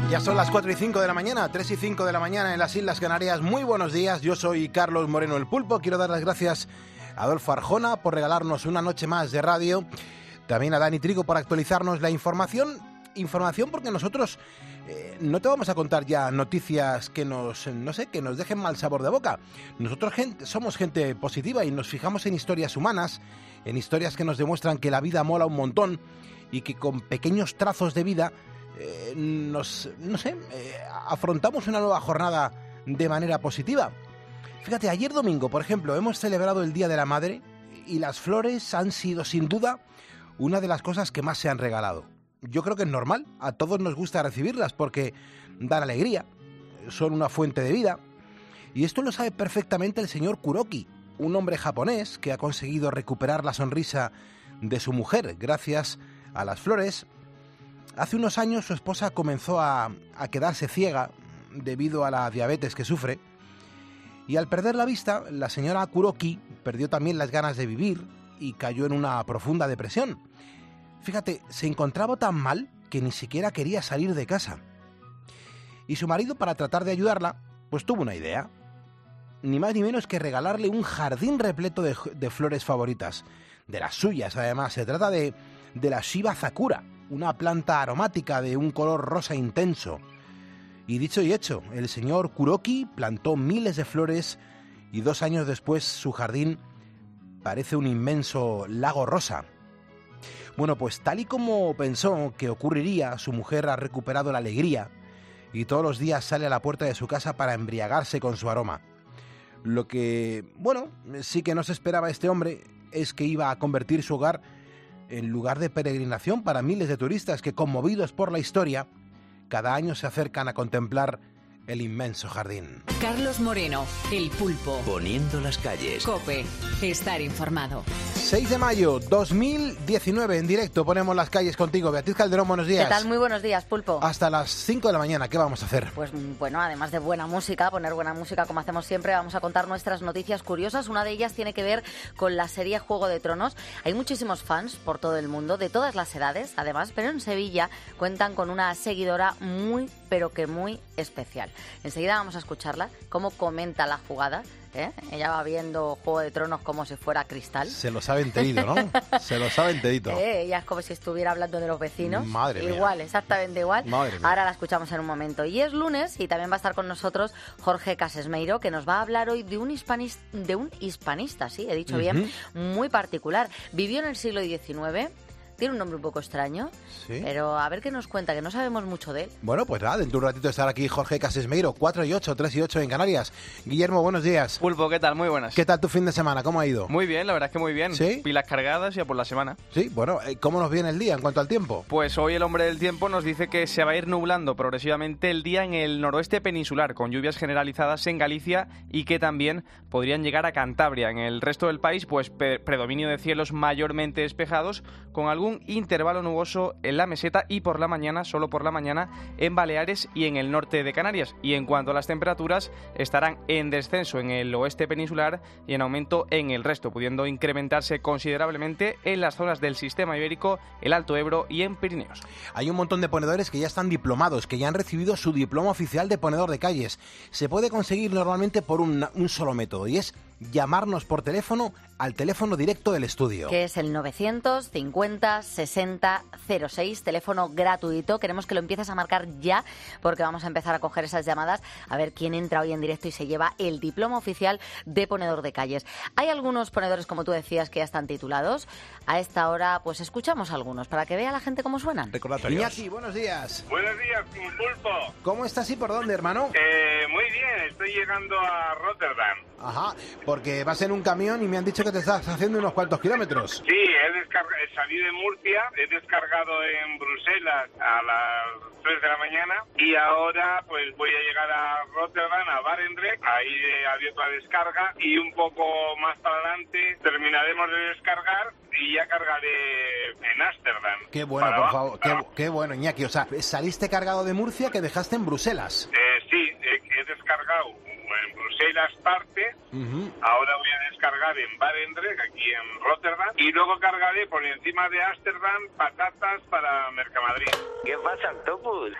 Ya son las 4 y 5 de la mañana, 3 y 5 de la mañana en las Islas Canarias. Muy buenos días, yo soy Carlos Moreno el Pulpo. Quiero dar las gracias a Adolfo Arjona por regalarnos una noche más de radio. También a Dani Trigo por actualizarnos la información. Información porque nosotros no te vamos a contar ya noticias que nos dejen mal sabor de boca. Nosotros somos gente positiva y nos fijamos en historias humanas, en historias que nos demuestran que la vida mola un montón y que con pequeños trazos de vida afrontamos una nueva jornada de manera positiva. Fíjate, ayer domingo, por ejemplo, hemos celebrado el Día de la Madre y las flores han sido, sin duda, una de las cosas que más se han regalado. Yo creo que es normal, a todos nos gusta recibirlas porque dan alegría, son una fuente de vida. Y esto lo sabe perfectamente el señor Kuroki, un hombre japonés que ha conseguido recuperar la sonrisa de su mujer gracias a las flores. Hace unos años su esposa comenzó a quedarse ciega debido a la diabetes que sufre y al perder la vista, la señora Kuroki perdió también las ganas de vivir y cayó en una profunda depresión. Fíjate, se encontraba tan mal que ni siquiera quería salir de casa. Y su marido, para tratar de ayudarla, pues tuvo una idea. Ni más ni menos que regalarle un jardín repleto de flores favoritas, de las suyas además. Se trata de la Shiba Sakura, una planta aromática de un color rosa intenso. Y dicho y hecho, el señor Kuroki plantó miles de flores y 2 años después su jardín parece un inmenso lago rosa. Bueno, pues tal y como pensó que ocurriría, su mujer ha recuperado la alegría y todos los días sale a la puerta de su casa para embriagarse con su aroma. Lo que, bueno, sí que no se esperaba este hombre es que iba a convertir su hogar en lugar de peregrinación para miles de turistas que, conmovidos por la historia, cada año se acercan a contemplar el inmenso jardín. Carlos Moreno, el Pulpo. Poniendo las calles. COPE. Estar informado. 6 de mayo 2019, en directo, ponemos las calles contigo. Beatriz Calderón, buenos días. ¿Qué tal? Muy buenos días, Pulpo. Hasta las 5 de la mañana, ¿qué vamos a hacer? Pues bueno, además de buena música, poner buena música como hacemos siempre, vamos a contar nuestras noticias curiosas. Una de ellas tiene que ver con la serie Juego de Tronos. Hay muchísimos fans por todo el mundo, de todas las edades, además, pero en Sevilla cuentan con una seguidora muy, pero que muy especial. Enseguida vamos a escucharla, cómo comenta la jugada. Ella va viendo Juego de Tronos como si fuera cristal. Se lo sabe enterito, ¿no? Se lo sabe enterito. Ella es como si estuviera hablando de los vecinos. Madre mía. Igual, exactamente igual. Madre mía. Ahora la escuchamos en un momento. Y es lunes y también va a estar con nosotros Jorge Casesmeiro, que nos va a hablar hoy de un hispanista, sí, he dicho bien, muy particular. Vivió en el siglo XIX. Tiene un nombre un poco extraño, ¿sí? Pero a ver qué nos cuenta, que no sabemos mucho de él. Bueno, pues nada, dentro de un ratito estará aquí Jorge Casesmeiro, 4 y 8, 3 y 8 en Canarias. Guillermo, buenos días. Pulpo, ¿qué tal? Muy buenas. ¿Qué tal tu fin de semana? ¿Cómo ha ido? Muy bien, la verdad es que muy bien. ¿Sí? Pilas cargadas y a por la semana. Sí, bueno, ¿cómo nos viene el día en cuanto al tiempo? Pues hoy el hombre del tiempo nos dice que se va a ir nublando progresivamente el día en el noroeste peninsular, con lluvias generalizadas en Galicia y que también podrían llegar a Cantabria. En el resto del país, pues predominio de cielos mayormente despejados, con algún intervalo nuboso en la meseta y por la mañana, solo por la mañana, en Baleares y en el norte de Canarias. Y en cuanto a las temperaturas, estarán en descenso en el oeste peninsular y en aumento en el resto, pudiendo incrementarse considerablemente en las zonas del sistema ibérico, el Alto Ebro y en Pirineos. Hay un montón de ponedores que ya están diplomados, que ya han recibido su diploma oficial de ponedor de calles. Se puede conseguir normalmente por un solo método y es llamarnos por teléfono al teléfono directo del estudio. Que es el 950 60 06, teléfono gratuito. Queremos que lo empieces a marcar ya porque vamos a empezar a coger esas llamadas a ver quién entra hoy en directo y se lleva el diploma oficial de ponedor de calles. Hay algunos ponedores, como tú decías, que ya están titulados. A esta hora, pues escuchamos algunos para que vea la gente cómo suenan. Recordatorios. Iñaki, buenos días. Buenos días, Pulpo. ¿Cómo estás y por dónde, hermano? Muy bien, estoy llegando a Rotterdam. Ajá, porque vas en un camión y me han dicho que te estás haciendo unos cuantos kilómetros. Sí, salí de Murcia, he descargado en Bruselas a las 3 de la mañana y ahora pues voy a llegar a Rotterdam, a Barendrecht, ahí he abierto la descarga y un poco más para adelante terminaremos de descargar y ya cargaré en Ámsterdam. Qué bueno, por favor, qué bueno, Iñaki. O sea, saliste cargado de Murcia que dejaste en Bruselas. Sí, he descargado en Bruselas parte, ahora voy a descargar cargar en Barendrecht, aquí en Rotterdam, y luego cargaré por encima de Ámsterdam patatas para Mercamadrid. ¿Qué pasa, Octopus?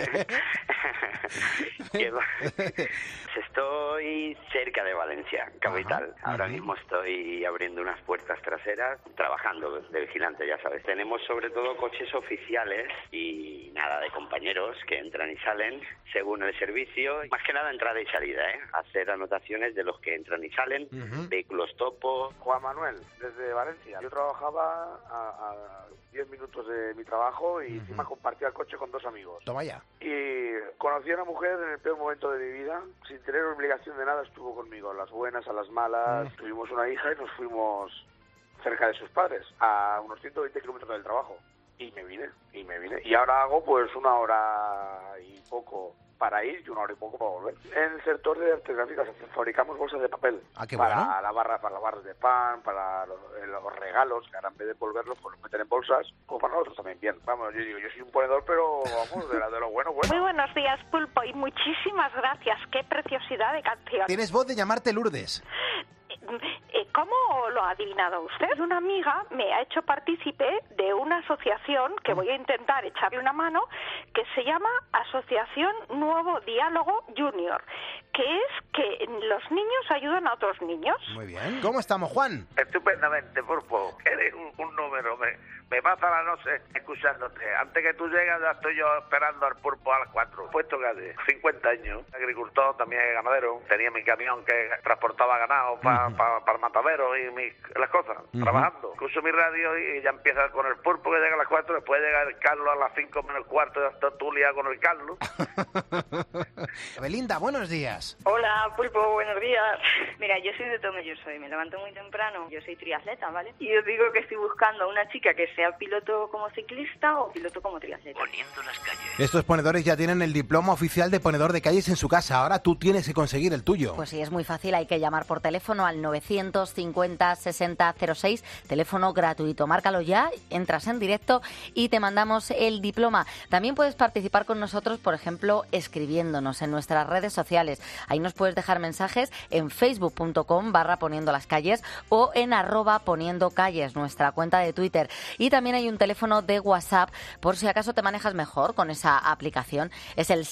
Estoy cerca de Valencia, capital. Ahora mismo estoy abriendo unas puertas traseras, trabajando de vigilante, ya sabes. Tenemos sobre todo coches oficiales y nada de compañeros que entran y salen según el servicio. Más que nada entrada y salida, hacer anotaciones de los que entran y salen, vehículos topo. Juan Manuel, desde Valencia. Yo trabajaba a 10 minutos de mi trabajo y encima compartía el coche con 2 amigos. Toma ya. Y conocí a una mujer en el peor momento de mi vida, sin tener obligación de nada, estuvo conmigo, a las buenas, a las malas. Tuvimos una hija y nos fuimos cerca de sus padres, a unos 120 kilómetros del trabajo. Y me vine. Y ahora hago pues 1 hora y poco para ir y 1 hora y poco para volver. En el sector de artes gráficas fabricamos bolsas de papel para para lavar de pan, para los regalos, que ahora en vez de envolverlos pues los meten en bolsas, pues para nosotros también bien. Vamos, yo digo, yo soy un ponedor, pero vamos, de lo bueno. Muy buenos días, Pulpo, y muchísimas gracias. Qué preciosidad de canción. Tienes voz de llamarte Lourdes. ¿Cómo lo ha adivinado usted? Una amiga me ha hecho partícipe de una asociación que voy a intentar echarle una mano, que se llama Asociación Nuevo Diálogo Junior, que es que los niños ayudan a otros niños. Muy bien. ¿Cómo estamos, Juan? Estupendamente, Pulpo. Eres un número. Me pasa la noche escuchándote. Antes que tú llegas ya estoy yo esperando al Pulpo a las 4. Puesto que hace 50 años, agricultor, también ganadero. Tenía mi camión que transportaba ganado para el matadero y las cosas, trabajando. Escucho mi radio y ya empieza con el Pulpo que llega a las 4, después llega el Carlos a las 5 menos cuarto, ya estás tú liado con el Carlos. Belinda, buenos días. Hola, Pulpo, buenos días. Mira, yo soy de Tomelloso y me levanto muy temprano. Yo soy triatleta, ¿vale? Y os digo que estoy buscando a una chica que sea piloto como ciclista o piloto como triatleta. Poniendo las calles. Estos ponedores ya tienen el diploma oficial de ponedor de calles en su casa. Ahora tú tienes que conseguir el tuyo. Pues sí, es muy fácil. Hay que llamar por teléfono al 950 60 06, teléfono gratuito. Márcalo ya, entras en directo y te mandamos el diploma. También puedes participar con nosotros, por ejemplo, escribiéndonos en nuestras redes sociales. Ahí nos puedes dejar mensajes en facebook.com/poniendolascalles o en @poniendocalles, nuestra cuenta de Twitter. Y también hay un teléfono de WhatsApp, por si acaso te manejas mejor con esa aplicación. Es el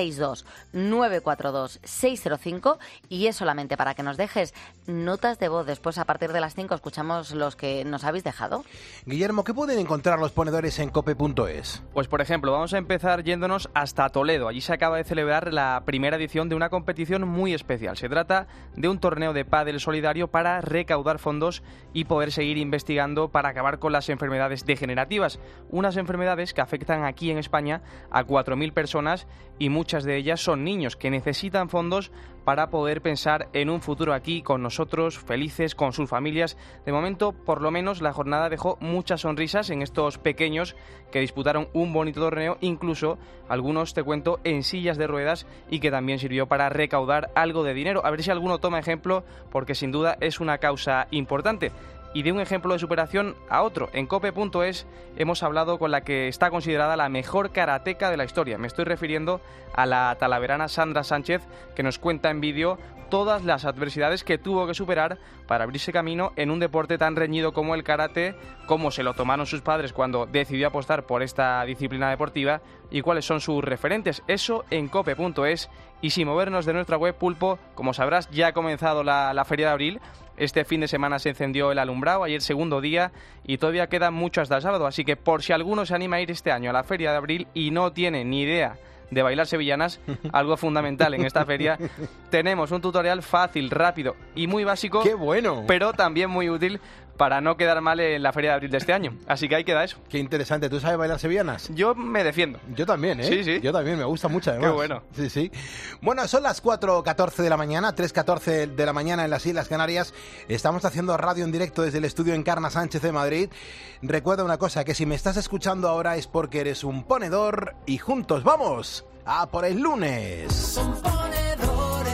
662-942-605 y es solamente para que nos dejes notas de voz. Después, a partir de las 5, escuchamos los que nos habéis dejado. Guillermo, ¿qué pueden encontrar los ponedores en cope.es? Pues, por ejemplo, vamos a empezar yéndonos hasta Toledo. Allí se acaba de celebrar la primera edición de una competición muy especial. Se trata de un torneo de pádel solidario para recaudar fondos y poder seguir investigando para acabar con las enfermedades degenerativas. Unas enfermedades que afectan aquí en España a 4.000 personas y muchas de ellas son niños que necesitan fondos para poder pensar en un futuro aquí con nosotros, felices, con sus familias. De momento, por lo menos, la jornada dejó muchas sonrisas en estos pequeños que disputaron un bonito torneo, incluso algunos, te cuento, en sillas de ruedas, y que también sirvió para recaudar algo de dinero. A ver si alguno toma ejemplo, porque sin duda es una causa importante. Y de un ejemplo de superación a otro. En cope.es hemos hablado con la que está considerada la mejor karateca de la historia. Me estoy refiriendo a la talaverana Sandra Sánchez, que nos cuenta en vídeo todas las adversidades que tuvo que superar para abrirse camino en un deporte tan reñido como el karate, cómo se lo tomaron sus padres cuando decidió apostar por esta disciplina deportiva y cuáles son sus referentes. Eso en cope.es. Y sin movernos de nuestra web, Pulpo, como sabrás, ya ha comenzado la Feria de Abril. Este fin de semana se encendió el alumbrado, ayer segundo día, y todavía quedan mucho hasta el sábado. Así que por si alguno se anima a ir este año a la Feria de Abril y no tiene ni idea de bailar sevillanas, algo fundamental en esta feria, tenemos un tutorial fácil, rápido y muy básico. ¡Qué bueno! Pero también muy útil para no quedar mal en la Feria de Abril de este año. Así que ahí queda eso. Qué interesante. ¿Tú sabes bailar sevillanas? Yo me defiendo. Yo también, ¿eh? Sí, sí. Yo también, me gusta mucho además. Qué bueno. Sí, sí. Bueno, son las 4:14 de la mañana, 3:14 de la mañana en las Islas Canarias. Estamos haciendo radio en directo desde el estudio Encarna Sánchez de Madrid. Recuerda una cosa, que si me estás escuchando ahora es porque eres un ponedor y juntos vamos a por el lunes. Son ponedores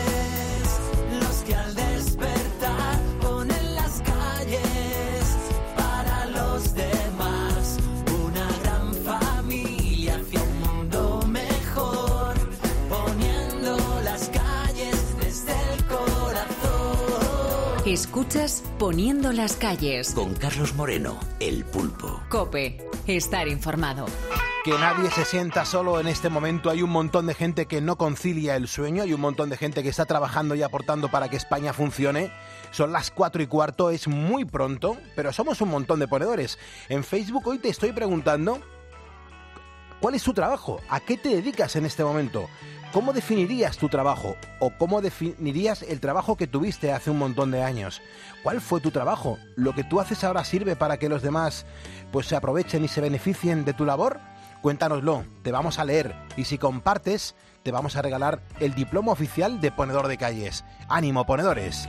los que al despertar ponen las calles para los demás. Una gran familia hacia un mundo mejor, poniendo las calles desde el corazón. Escuchas Poniendo las calles. Con Carlos Moreno, El Pulpo. COPE. Estar informado. Que nadie se sienta solo en este momento. Hay un montón de gente que no concilia el sueño. Hay un montón de gente que está trabajando y aportando para que España funcione. Son las 4:15, es muy pronto, pero somos un montón de ponedores. En Facebook hoy te estoy preguntando, ¿cuál es tu trabajo? ¿A qué te dedicas en este momento? ¿Cómo definirías tu trabajo? ¿O cómo definirías el trabajo que tuviste hace un montón de años? ¿Cuál fue tu trabajo? ¿Lo que tú haces ahora sirve para que los demás pues se aprovechen y se beneficien de tu labor? Cuéntanoslo, te vamos a leer y si compartes, te vamos a regalar el diploma oficial de ponedor de calles. ¡Ánimo, ponedores!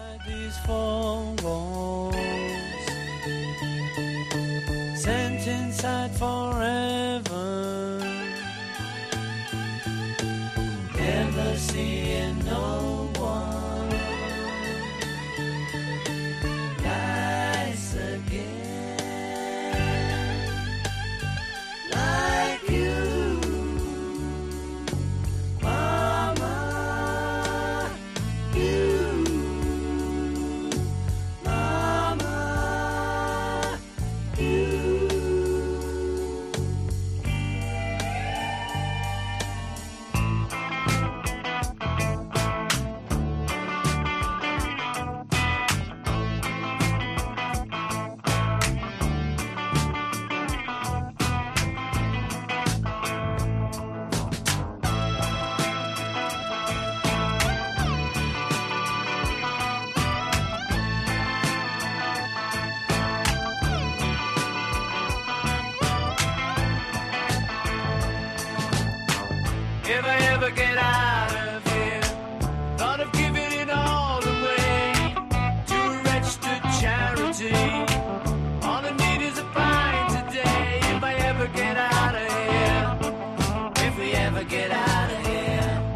If I ever get out of here, thought of giving it all away to a registered charity. All I need is a pint today. If I ever get out of here, if we ever get out of here.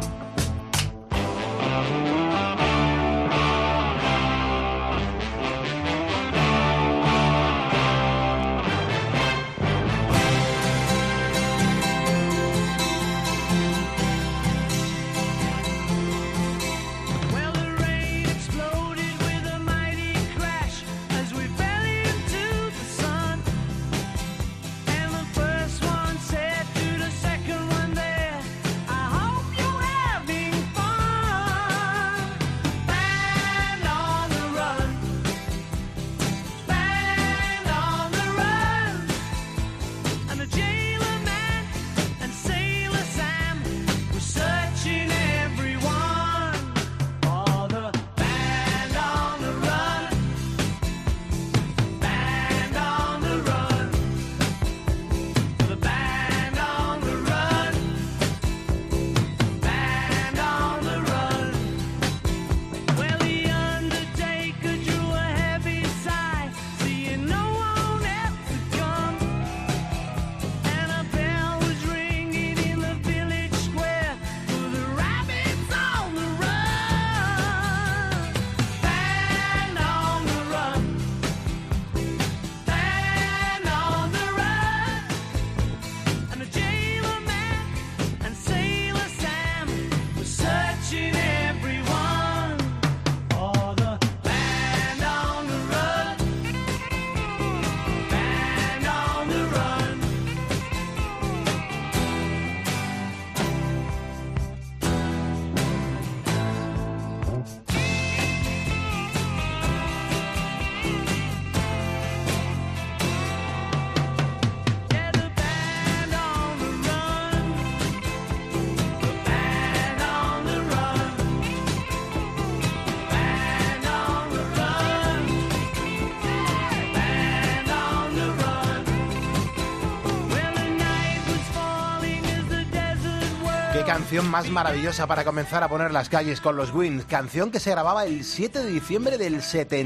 Canción más maravillosa para comenzar a poner las calles con los Wings, canción que se grababa el 7 de diciembre del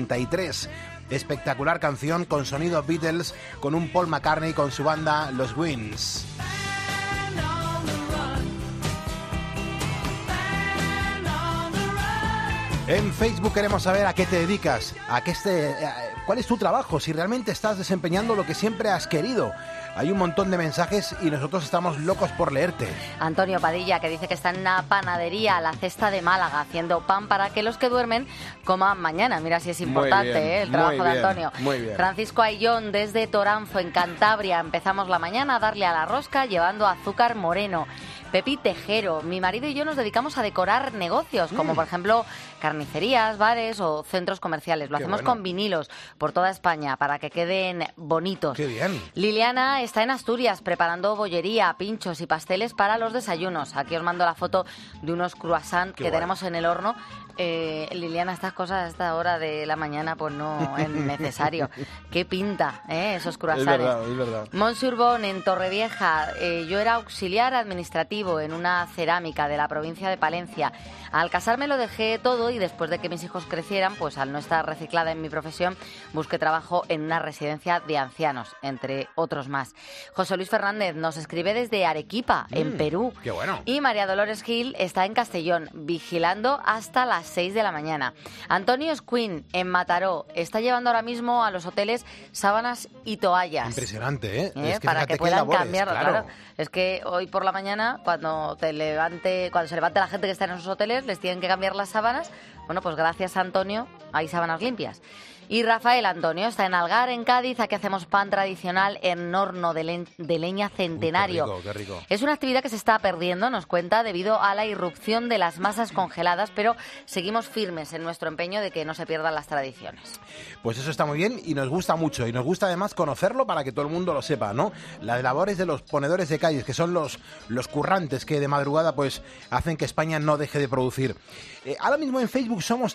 73. Espectacular canción con sonido Beatles, con un Paul McCartney con su banda Los Wings. En Facebook queremos saber a qué te dedicas, cuál es tu trabajo, si realmente estás desempeñando lo que siempre has querido. Hay un montón de mensajes y nosotros estamos locos por leerte. Antonio Padilla, que dice que está en una panadería, La Cesta de Málaga, haciendo pan para que los que duermen coman mañana. Mira si es importante el trabajo de Antonio. Muy bien. Francisco Ayllón, desde Toranzo, en Cantabria. Empezamos la mañana a darle a la rosca llevando azúcar moreno. Pepi Tejero, mi marido y yo nos dedicamos a decorar negocios, como por ejemplo carnicerías, bares o centros comerciales. Lo hacemos con vinilos por toda España para que queden bonitos. ¡Qué bien! Liliana está en Asturias preparando bollería, pinchos y pasteles para los desayunos. Aquí os mando la foto de unos croissants que tenemos en el horno. Liliana, estas cosas a esta hora de la mañana pues no es necesario. Qué pinta, esos croissants. Es verdad. Montse Urbón, en Torrevieja. Yo era auxiliar administrativo en una cerámica de la provincia de Palencia. Al casarme lo dejé todo y después de que mis hijos crecieran, pues al no estar reciclada en mi profesión, busqué trabajo en una residencia de ancianos, entre otros más. José Luis Fernández nos escribe desde Arequipa, en Perú. ¡Qué bueno! Y María Dolores Gil está en Castellón, vigilando hasta las 6 de la mañana. Antonio Escuín, en Mataró, está llevando ahora mismo a los hoteles sábanas y toallas. Impresionante, ¿eh? Es Para que puedan cambiarlo, claro. Es que hoy por la mañana, cuando se levante la gente que está en esos hoteles, les tienen que cambiar las sábanas. Bueno, pues gracias a Antonio, hay sábanas limpias. Y Rafael Antonio está en Algar, en Cádiz. Aquí hacemos pan tradicional en horno de leña centenario. Qué rico. Es una actividad que se está perdiendo, nos cuenta, debido a la irrupción de las masas congeladas, pero seguimos firmes en nuestro empeño de que no se pierdan las tradiciones. Pues eso está muy bien y nos gusta mucho. Y nos gusta además conocerlo para que todo el mundo lo sepa, ¿no? Las labores de los ponedores de calles, que son los currantes que de madrugada pues hacen que España no deje de producir. Ahora mismo en Facebook somos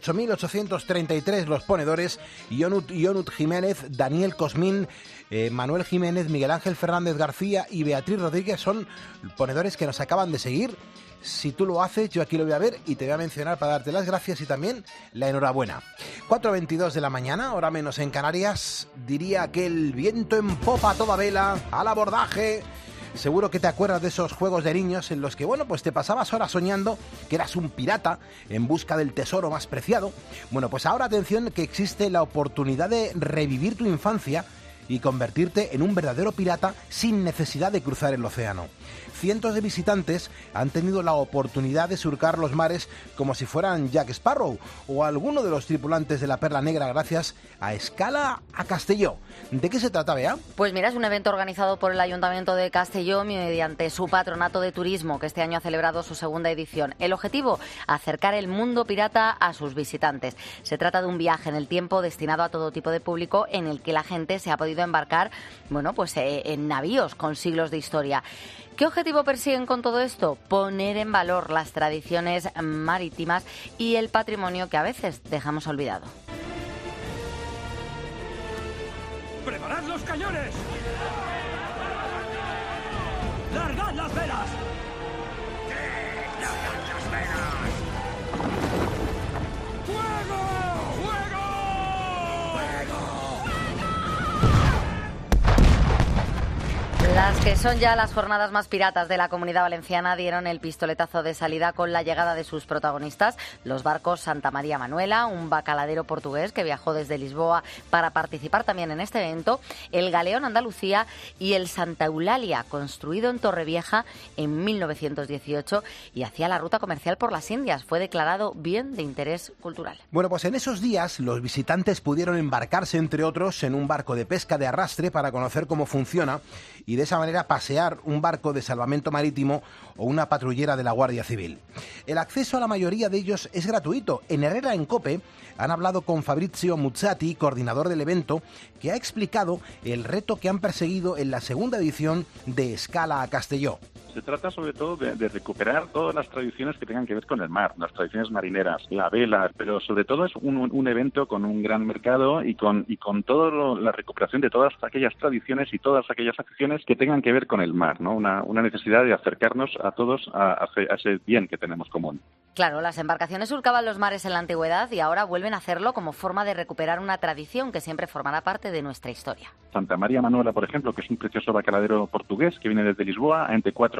38.833 los ponedores. Ionut Jiménez, Daniel Cosmín, Manuel Jiménez, Miguel Ángel Fernández García y Beatriz Rodríguez son ponedores que nos acaban de seguir. Si tú lo haces, yo aquí lo voy a ver y te voy a mencionar para darte las gracias y también la enhorabuena. 4:22 de la mañana, hora menos en Canarias. Diría que el viento en popa a toda vela, al abordaje. Seguro que te acuerdas de esos juegos de niños en los que, bueno, pues te pasabas horas soñando que eras un pirata en busca del tesoro más preciado. Bueno, pues ahora atención, que existe la oportunidad de revivir tu infancia y convertirte en un verdadero pirata sin necesidad de cruzar el océano. Cientos de visitantes han tenido la oportunidad de surcar los mares como si fueran Jack Sparrow o alguno de los tripulantes de la Perla Negra gracias a Escala a Castelló. ¿De qué se trata, Bea? Pues mira, es un evento organizado por el Ayuntamiento de Castelló mediante su Patronato de Turismo, que este año ha celebrado su segunda edición. El objetivo, acercar el mundo pirata a sus visitantes. Se trata de un viaje en el tiempo destinado a todo tipo de público en el que la gente se ha podido embarcar, bueno, pues en navíos con siglos de historia. ¿Qué objetivo persiguen con todo esto? Poner en valor las tradiciones marítimas y el patrimonio que a veces dejamos olvidado. ¡Preparad los cañones! ¡Largad las velas! ¡Largad las velas! ¡Fuego! ¡Fuego! Las que son ya las jornadas más piratas de la Comunidad Valenciana dieron el pistoletazo de salida con la llegada de sus protagonistas, los barcos Santa María Manuela, un bacaladero portugués que viajó desde Lisboa para participar también en este evento, el Galeón Andalucía y el Santa Eulalia, construido en Torrevieja en 1918 y hacía la ruta comercial por las Indias. Fue declarado bien de interés cultural. Bueno, pues en esos días los visitantes pudieron embarcarse, entre otros, en un barco de pesca de arrastre para conocer cómo funciona y de esa manera pasear un barco de salvamento marítimo o una patrullera de la Guardia Civil. El acceso a la mayoría de ellos es gratuito. En Herrera en COPE han hablado con Fabrizio Muzzati, coordinador del evento, que ha explicado el reto que han perseguido en la segunda edición de Escala a Castelló. Se trata sobre todo de recuperar todas las tradiciones que tengan que ver con el mar, las tradiciones marineras, la vela, pero sobre todo es un evento con un gran mercado y con toda la recuperación de todas aquellas tradiciones y todas aquellas acciones que tengan que ver con el mar, ¿no? Una necesidad de acercarnos a todos a ese bien que tenemos común. Claro, las embarcaciones surcaban los mares en la antigüedad y ahora vuelven a hacerlo como forma de recuperar una tradición que siempre formará parte de nuestra historia. Santa María Manuela, por ejemplo, que es un precioso bacaladero portugués que viene desde Lisboa, entre 4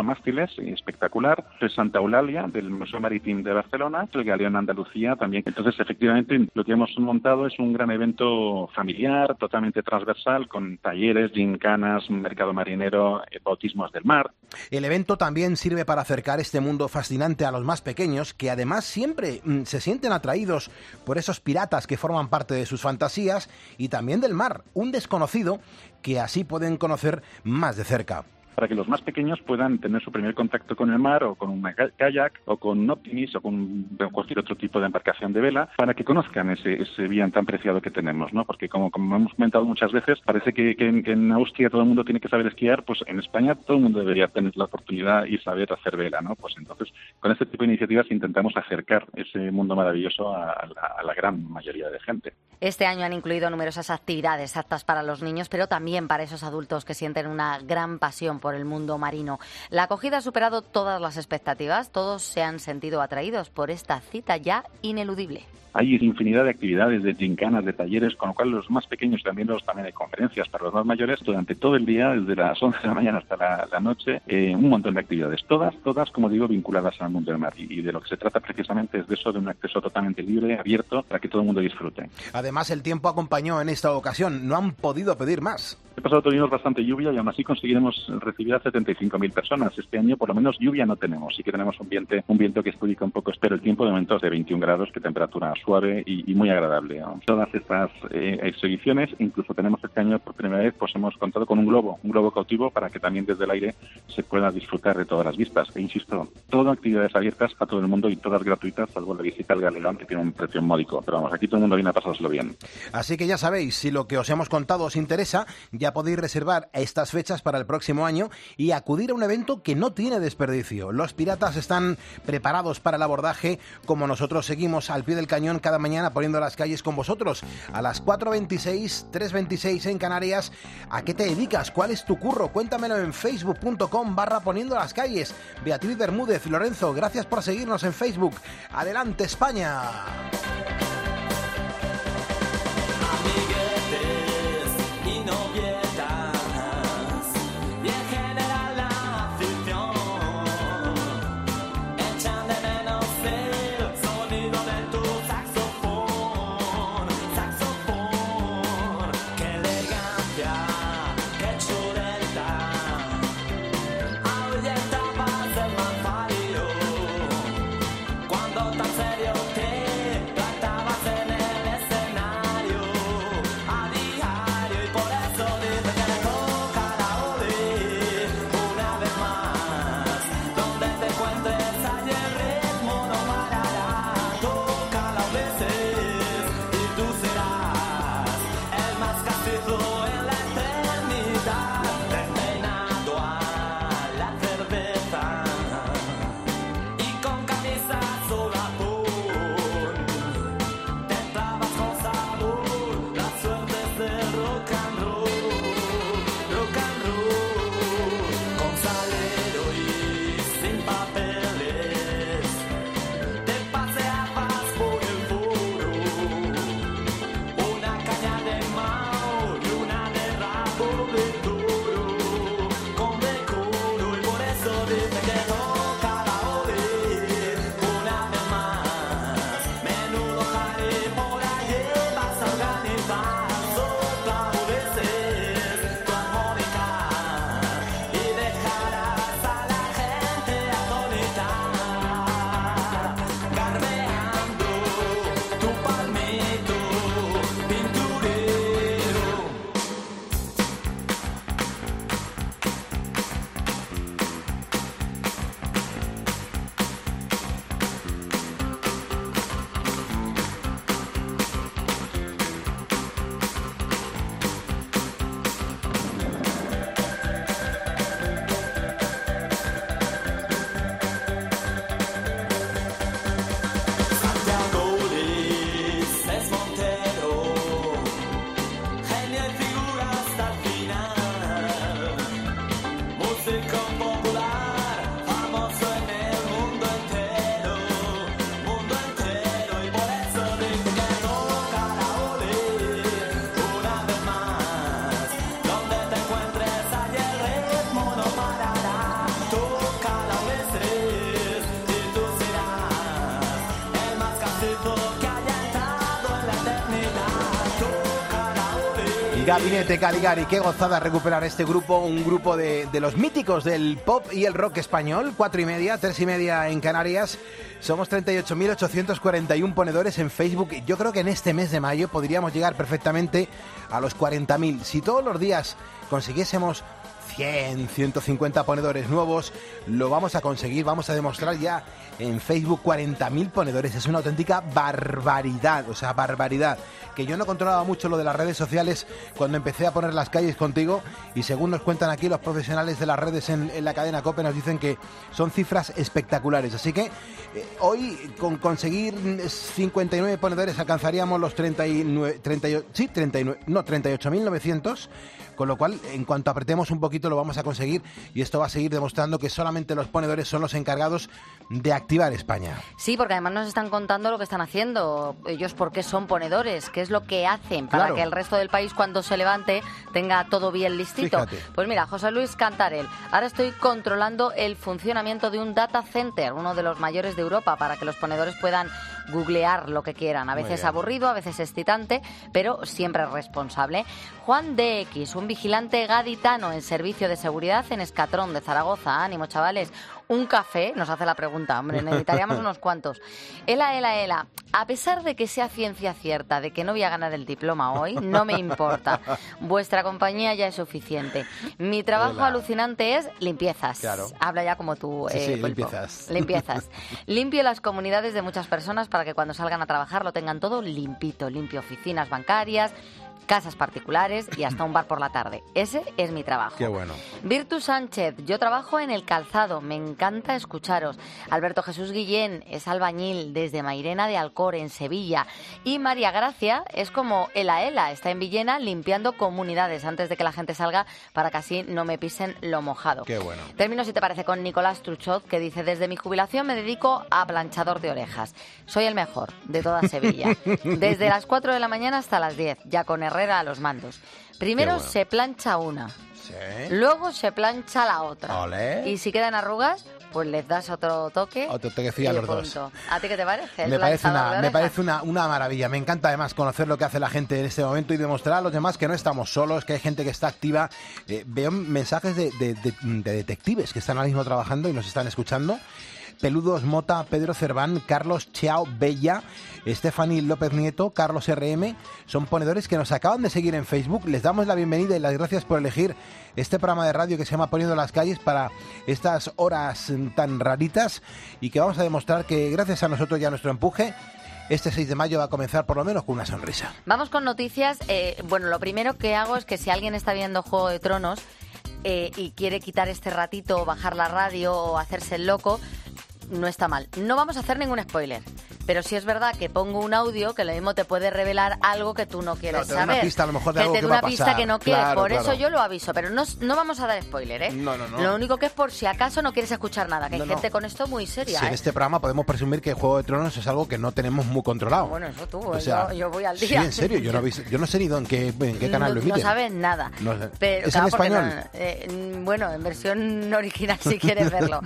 mástiles, espectacular. Es Santa Eulalia, del Museo Marítimo de Barcelona, el Galeón Andalucía también. Entonces, efectivamente, lo que hemos montado es un gran evento familiar, totalmente transversal, con talleres, gincanas, mercado marinero, bautismos del mar. El evento también sirve para acercar este mundo fascinante a los más pequeños, que además siempre se sienten atraídos por esos piratas que forman parte de sus fantasías, y también del mar, un desconocido que así pueden conocer más de cerca. Para que los más pequeños puedan tener su primer contacto con el mar, o con un kayak, o con un optimis, o con cualquier otro tipo de embarcación de vela, para que conozcan ese bien tan preciado que tenemos, ¿no? Porque como hemos comentado muchas veces, parece que en Austria todo el mundo tiene que saber esquiar, pues en España todo el mundo debería tener la oportunidad y saber hacer vela, ¿no? Pues entonces, con este tipo de iniciativas intentamos acercar ese mundo maravilloso a la gran mayoría de gente. Este año han incluido numerosas actividades aptas para los niños, pero también para esos adultos que sienten una gran pasión por el mundo marino. La acogida ha superado todas las expectativas. Todos se han sentido atraídos por esta cita ya ineludible. Hay infinidad de actividades, de gincanas, de talleres, con lo cual los más pequeños también hay conferencias para los más mayores durante todo el día, desde las 11 de la mañana hasta la noche, un montón de actividades, todas, como digo, vinculadas al mundo del mar. Y de lo que se trata precisamente es de eso, de un acceso totalmente libre, abierto, para que todo el mundo disfrute. Además, el tiempo acompañó en esta ocasión, no han podido pedir más. El pasado tuvimos bastante lluvia y aún así conseguiremos recibir a 75.000 personas. Este año, por lo menos, lluvia no tenemos. Sí que tenemos un viento que estudica un poco, pero el tiempo de momento es de 21 grados, que temperatura suave y muy agradable. Todas estas exhibiciones, incluso tenemos este año por primera vez, pues hemos contado con un globo cautivo para que también desde el aire se pueda disfrutar de todas las vistas. E insisto, todas actividades abiertas a todo el mundo y todas gratuitas, salvo la visita al Galeón, que tiene un precio módico. Pero vamos, aquí todo el mundo viene a pasárselo bien. Así que ya sabéis, si lo que os hemos contado os interesa, ya podéis reservar estas fechas para el próximo año y acudir a un evento que no tiene desperdicio. Los piratas están preparados para el abordaje, como nosotros seguimos al pie del cañón cada mañana poniendo las calles con vosotros. A las 4:26, 3:26 en Canarias. ¿A qué te dedicas? ¿Cuál es tu curro? Cuéntamelo en facebook.com/poniendo las calles. Beatriz Bermúdez, Lorenzo, gracias por seguirnos en Facebook. ¡Adelante, España! Cuando tan serio te Gabinete Caligari, qué gozada recuperar este grupo, un grupo de los míticos del pop y el rock español. 4:30, 3:30 en Canarias. Somos 38.841 ponedores en Facebook. Yo creo que en este mes de mayo podríamos llegar perfectamente a los 40.000. Si todos los días consiguiésemos 100, 150 ponedores nuevos, lo vamos a conseguir, vamos a demostrar ya en Facebook 40.000 ponedores. Es una auténtica barbaridad, o sea, barbaridad. Que yo no controlaba mucho lo de las redes sociales cuando empecé a poner las calles contigo, y según nos cuentan aquí los profesionales de las redes en la cadena COPE, nos dicen que son cifras espectaculares. Así que hoy, con conseguir 59 ponedores, alcanzaríamos los 38.900, con lo cual, en cuanto apretemos un poquito, lo vamos a conseguir, y esto va a seguir demostrando que solamente los ponedores son los encargados de activar España. Sí, porque además nos están contando lo que están haciendo ellos, por qué son ponedores, qué es lo que hacen para que el resto del país, cuando se levante, tenga todo bien listito. Fíjate. Pues mira, José Luis Cantarell: ahora estoy controlando el funcionamiento de un data center, uno de los mayores de Europa, para que los ponedores puedan googlear lo que quieran. A veces aburrido, a veces excitante, pero siempre responsable. Juan DX, un vigilante gaditano en servicio de seguridad en Escatrón de Zaragoza. Ánimo, chavales. Un café, nos hace la pregunta, hombre, necesitaríamos unos cuantos. Ela, a pesar de que sea ciencia cierta de que no voy a ganar el diploma hoy, no me importa. Vuestra compañía ya es suficiente. Mi trabajo alucinante es limpiezas. Claro. Habla ya como tú, sí, Pulpo. limpiezas. Limpio las comunidades de muchas personas para que cuando salgan a trabajar lo tengan todo limpito. Limpio oficinas bancarias, casas particulares y hasta un bar por la tarde. Ese es mi trabajo. Qué bueno. Virtu Sánchez: yo trabajo en el calzado, me encanta escucharos. Alberto Jesús Guillén es albañil desde Mairena de Alcor, en Sevilla. Y María Gracia es como Ela, está en Villena limpiando comunidades antes de que la gente salga, para que así no me pisen lo mojado. Qué bueno. Termino, si te parece, con Nicolás Truchot, que dice: desde mi jubilación me dedico a planchador de orejas. Soy el mejor de toda Sevilla. Desde las 4 de la mañana hasta las 10, ya con Herrera a los mandos. Primero se plancha una, luego se plancha la otra. Olé. Y si quedan arrugas, pues les das otro toque. Otro toquecillo a los dos. ¿A ti qué te parece? Me parece una maravilla. Me encanta además conocer lo que hace la gente en este momento y demostrar a los demás que no estamos solos, que hay gente que está activa. Veo mensajes de detectives que están ahora mismo trabajando y nos están escuchando. Peludos Mota, Pedro Cerván, Carlos Cheao Bella, Stephanie López Nieto, Carlos RM, son ponedores que nos acaban de seguir en Facebook. Les damos la bienvenida y las gracias por elegir este programa de radio que se llama Poniendo las Calles para estas horas tan raritas, y que vamos a demostrar que gracias a nosotros y a nuestro empuje, este 6 de mayo va a comenzar por lo menos con una sonrisa. Vamos con noticias. Bueno, lo primero que hago es que si alguien está viendo Juego de Tronos y quiere quitar este ratito, o bajar la radio o hacerse el loco, no está mal. No vamos a hacer ningún spoiler, pero sí es verdad que pongo un audio que lo mismo te puede revelar algo que tú no quieres saber. Una pista a lo mejor de algo que te que dé va a una pista pasar. que no quieres, Claro, por claro. eso yo lo aviso, pero no vamos a dar spoiler, ¿eh? No. Lo único que es por si acaso no quieres escuchar nada, que hay gente con esto muy seria, Sí, en este programa podemos presumir que Juego de Tronos es algo que no tenemos muy controlado. Bueno, eso tú, O sea, yo voy al día. Sí, en serio, yo no sé ni en qué canal lo emiten. No sabes nada. No sé. Pero, ¿Es claro, en porque español? bueno, en versión original si quieres verlo.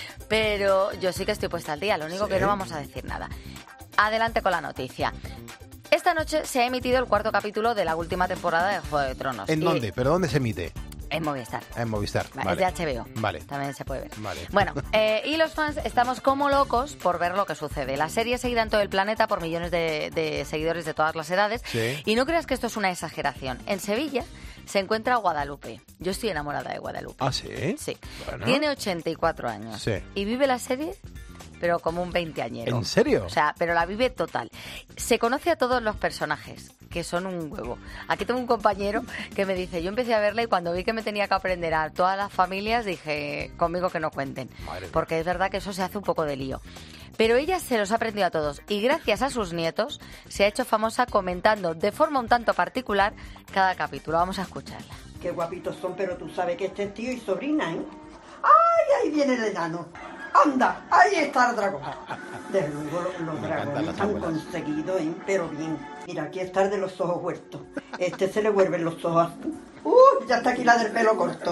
Pero yo sí que estoy puesta al día, lo único que no vamos a decir nada. Adelante con la noticia. Esta noche se ha emitido el 4º capítulo de la última temporada de Juego de Tronos. ¿En dónde? ¿Pero dónde se emite? En Movistar. En Movistar, vale. Es de HBO. Vale. También se puede ver. Vale. Bueno, y los fans estamos como locos por ver lo que sucede. La serie es seguida en todo el planeta por millones de seguidores de todas las edades. Sí. Y no creas que esto es una exageración. En Sevilla se encuentra Guadalupe. Yo estoy enamorada de Guadalupe. ¿Ah, sí? Sí. Bueno. Tiene 84 años. Sí. Y vive la serie, pero como un veinteañero. ¿En serio? O sea, pero la vive total. Se conoce a todos los personajes, que son un huevo. Aquí tengo un compañero que me dice, yo empecé a verla y cuando vi que me tenía que aprender a todas las familias, dije, conmigo que no cuenten. Porque es verdad que eso se hace un poco de lío. Pero ella se los ha aprendido a todos y gracias a sus nietos se ha hecho famosa comentando de forma un tanto particular cada capítulo. Vamos a escucharla. Qué guapitos son, pero tú sabes que este es tío y sobrina, ¿eh? ¡Ay, ahí viene el enano! ¡Anda! Ahí está el dragón. Desde luego los dragones han conseguido, ¿eh? Pero bien. Mira, aquí está el de los ojos huertos. Este se le vuelven los ojos así. ¡Uy! Ya está aquí la del pelo corto.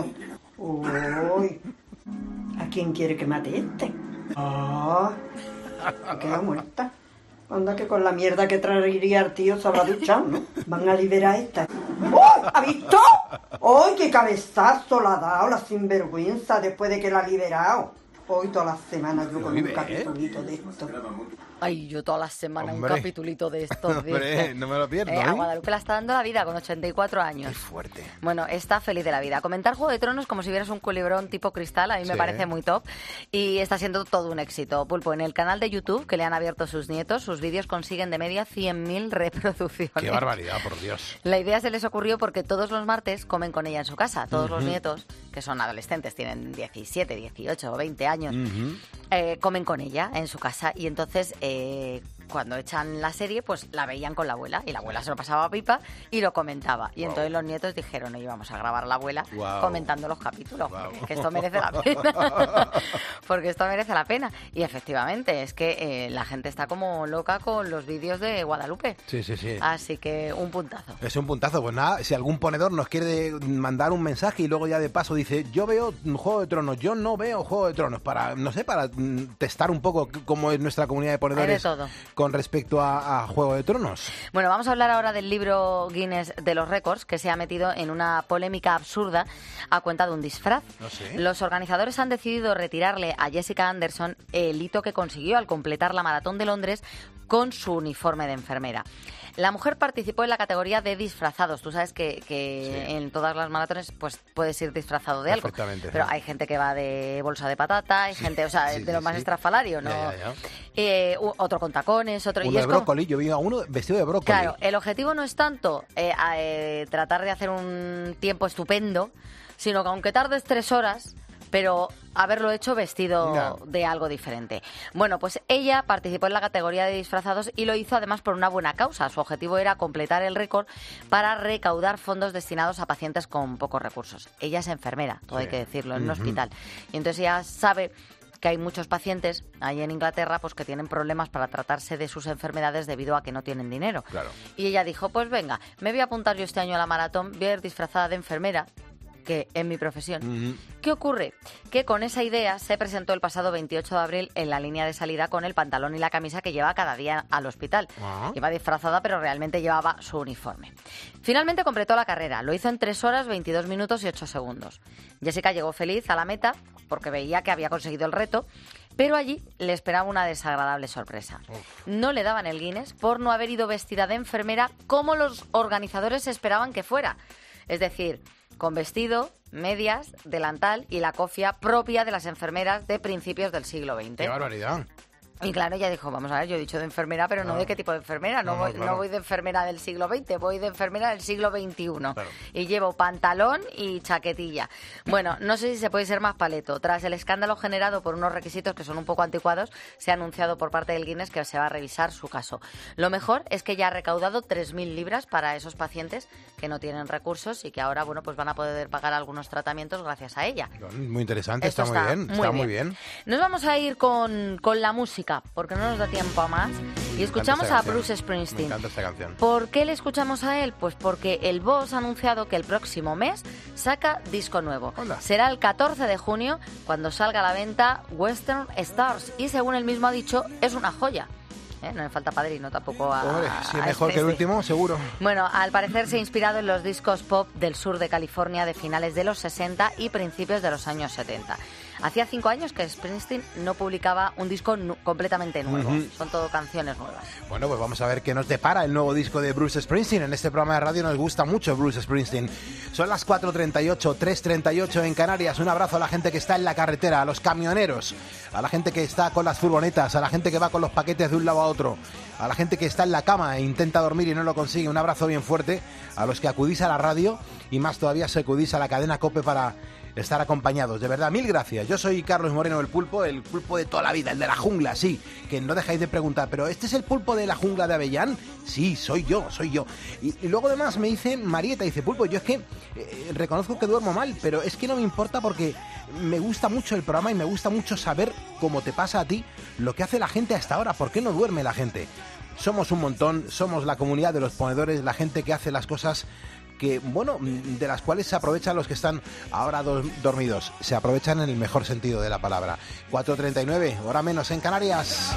¡Uy! ¿A quién quiere que mate este? ¡Ah! Me queda muerta. Anda que con la mierda que traería el tío se habrá duchado, ¿no? Van a liberar a esta. ¡Uy! ¿Ha visto? ¡Ay, qué cabezazo la ha dado la sinvergüenza después de que la ha liberado! Hoy toda la semana yo con un capitulito de esto. Ay, yo toda la semana Hombre. un capitulito de estos. Hombre, no me lo pierdo, A ¿eh? Guadalupe la está dando la vida con 84 años. Qué fuerte. Bueno, está feliz de la vida. Comentar Juego de Tronos como si vieras un culebrón tipo cristal, a mí me Sí. parece muy top. Y está siendo todo un éxito. Pulpo, en el canal de YouTube que le han abierto sus nietos, sus vídeos consiguen de media 100.000 reproducciones. Qué barbaridad, por Dios. La idea se les ocurrió porque todos los martes comen con ella en su casa. Todos los Ujú. nietos, que son adolescentes, tienen 17, 18 o 20 años, comen con ella en su casa. Y entonces, cuando echan la serie, pues la veían con la abuela. Y la abuela se lo pasaba pipa y lo comentaba. Y entonces los nietos dijeron, oye, vamos a grabar a la abuela comentando los capítulos. Que esto merece la pena. Porque esto merece la pena. Y efectivamente, es que la gente está como loca con los vídeos de Guadalupe. Sí. Así que un puntazo. Es un puntazo. Pues nada, si algún ponedor nos quiere mandar un mensaje y luego ya de paso dice, yo veo Juego de Tronos, yo no veo Juego de Tronos, para, no sé, para testar un poco cómo es nuestra comunidad de ponedores Hay de todo. con respecto a Juego de Tronos. Bueno, vamos a hablar ahora del libro Guinness de los récords, que se ha metido en una polémica absurda a cuenta de un disfraz. No sé. Los organizadores han decidido retirarle a Jessica Anderson el hito que consiguió al completar la maratón de Londres con su uniforme de enfermera. La mujer participó en la categoría de disfrazados. Tú sabes que en todas las maratones pues puedes ir disfrazado de algo. Perfectamente, Pero sí. hay gente que va de bolsa de patata, hay gente, o sea, de lo más estrafalario, ¿no? Ya. Otro con tacones, otro... Uno y de es como- brócoli, yo vi a uno vestido de brócoli. Claro, el objetivo no es tanto tratar de hacer un tiempo estupendo, sino que aunque tardes 3 horas, pero haberlo hecho vestido Ya. de algo diferente. Bueno, pues ella participó en la categoría de disfrazados y lo hizo además por una buena causa. Su objetivo era completar el récord para recaudar fondos destinados a pacientes con pocos recursos. Ella es enfermera, todo hay que decirlo, en un hospital. Y entonces ella sabe que hay muchos pacientes ahí en Inglaterra pues que tienen problemas para tratarse de sus enfermedades debido a que no tienen dinero. Claro. Y ella dijo, pues venga, me voy a apuntar yo este año a la maratón, voy a ir disfrazada de enfermera, que es mi profesión. ¿Qué ocurre? Que con esa idea se presentó el pasado 28 de abril en la línea de salida con el pantalón y la camisa que lleva cada día al hospital. Iba disfrazada, pero realmente llevaba su uniforme. Finalmente completó la carrera. Lo hizo en 3 horas, 22 minutos y 8 segundos. Jessica llegó feliz a la meta porque veía que había conseguido el reto, pero allí le esperaba una desagradable sorpresa. No le daban el Guinness por no haber ido vestida de enfermera como los organizadores esperaban que fuera. Es decir, con vestido, medias, delantal y la cofia propia de las enfermeras de principios del siglo XX. ¡Qué barbaridad! Y claro, ella dijo, vamos a ver, yo he dicho de enfermera, pero no de qué tipo de enfermera. No, claro. voy de enfermera del siglo XX, voy de enfermera del siglo XXI. Y llevo pantalón y chaquetilla. Bueno, no sé si se puede ser más paleto. Tras el escándalo generado por unos requisitos que son un poco anticuados, se ha anunciado por parte del Guinness que se va a revisar su caso. Lo mejor es que ya ha recaudado 3.000 libras para esos pacientes que no tienen recursos y que ahora, bueno, pues van a poder pagar algunos tratamientos gracias a ella. Muy interesante, Esto está muy bien. Nos vamos a ir con la música, porque no nos da tiempo a más. Y escuchamos a Bruce Me Springsteen. encanta esta canción. ¿Por qué le escuchamos a él? Pues porque el Boss ha anunciado que el próximo mes saca disco nuevo. Será el 14 de junio cuando salga a la venta Western Stars. Y según él mismo ha dicho, es una joya. No le falta padrino tampoco a... Hombre, si es a mejor que el Springsteen. último, seguro. Bueno, al parecer se ha inspirado en los discos pop del sur de California de finales de los 60 y principios de los años 70. Hacía 5 años que Springsteen no publicaba un disco completamente nuevo. Son todo canciones nuevas. Bueno, pues vamos a ver qué nos depara el nuevo disco de Bruce Springsteen. En este programa de radio nos gusta mucho Bruce Springsteen. Son las 4:38, 3:38 en Canarias. Un abrazo a la gente que está en la carretera, a los camioneros, a la gente que está con las furgonetas, a la gente que va con los paquetes de un lado a otro, a la gente que está en la cama e intenta dormir y no lo consigue. Un abrazo bien fuerte a los que acudís a la radio y más todavía se acudís a la cadena COPE para estar acompañados. De verdad, mil gracias. Yo soy Carlos Moreno, el pulpo de toda la vida, el de la jungla, sí, que no dejáis de preguntar, ¿pero este es el pulpo de la jungla de Avellán? Sí, soy yo. Y luego además me dice Marieta, dice, pulpo, yo es que reconozco que duermo mal, pero es que no me importa porque me gusta mucho el programa y me gusta mucho saber, cómo te pasa a ti, lo que hace la gente hasta ahora. ¿Por qué no duerme la gente? Somos un montón, somos la comunidad de los ponedores, la gente que hace las cosas que, bueno, de las cuales se aprovechan los que están ahora dormidos. Se aprovechan en el mejor sentido de la palabra. 4:39, hora menos en Canarias.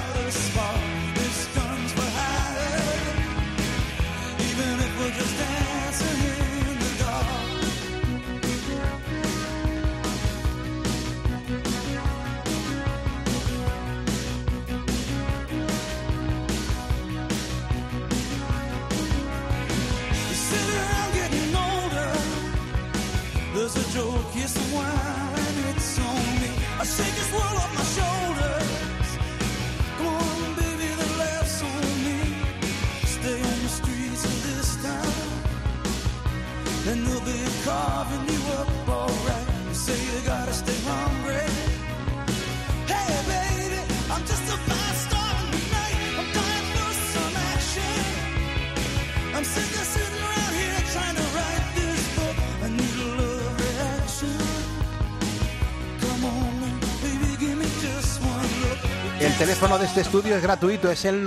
a joke, yes, wine, it's on me. I shake this world off my shoulders. Come on, baby, the laughs on me. Stay on the streets of this town, and they'll be carving you up alright. You say you gotta stay hungry. Hey, baby, I'm just a fast star in the night. I'm dying for some action. I'm sick of sitting around here trying to write this book. I need a love reaction. Come on, baby, give me just one look. El teléfono de este estudio es gratuito, es el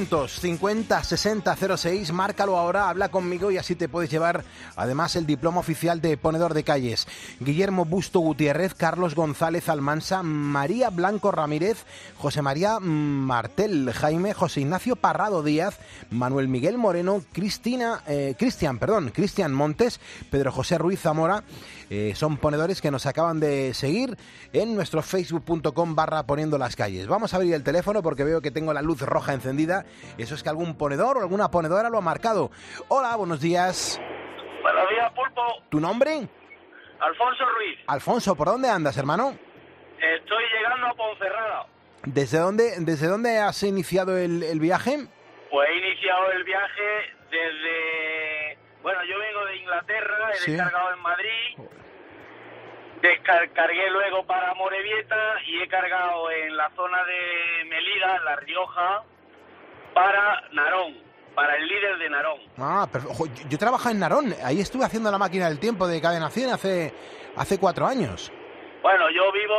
950-6006. Márcalo ahora, habla conmigo y así te puedes llevar además el diploma oficial de ponedor de calles. Guillermo Busto Gutiérrez, Carlos González Almansa, María Blanco Ramírez, José María Martel Jaime, José Ignacio Parrado Díaz, Manuel Miguel Moreno, Cristian Montes, Pedro José Ruiz Zamora. Son ponedores que nos acaban de seguir en nuestro facebook.com/poniendo las calles. Vamos a abrir el teléfono porque veo que tengo la luz roja encendida. Eso es que algún ponedor o alguna ponedora lo ha marcado. Hola, buenos días. Buenos días, Pulpo. ¿Tu nombre? Alfonso Ruiz. Alfonso, ¿por dónde andas, hermano? Estoy llegando a Ponferrada. ¿Desde dónde has iniciado el viaje? Pues he iniciado el viaje desde... Bueno, yo vengo de Inglaterra, he descargado en Madrid, descargué luego para Morevieta y he cargado en la zona de Melilla, en La Rioja, para Narón, para el líder de Narón. Ah, perfecto. Yo trabajaba en Narón, ahí estuve haciendo la máquina del tiempo de Cadena 100 hace 4 años. Bueno, yo vivo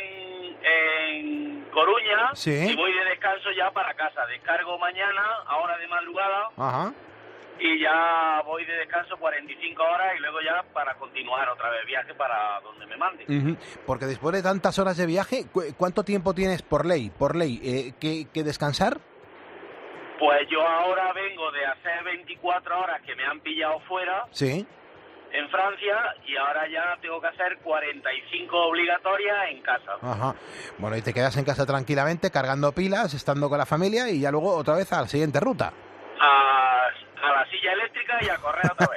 en Coruña y voy de descanso ya para casa. Descargo mañana, ahora de madrugada. Ajá. Y ya voy de descanso 45 horas y luego ya para continuar otra vez viaje para donde me mande. Porque después de tantas horas de viaje, ¿cuánto tiempo tienes por ley que descansar? Pues yo ahora vengo de hacer 24 horas que me han pillado fuera en Francia y ahora ya tengo que hacer 45 obligatorias en casa. Ajá. Bueno, y te quedas en casa tranquilamente cargando pilas, estando con la familia y ya luego otra vez a la siguiente ruta. A la silla eléctrica y a correr otra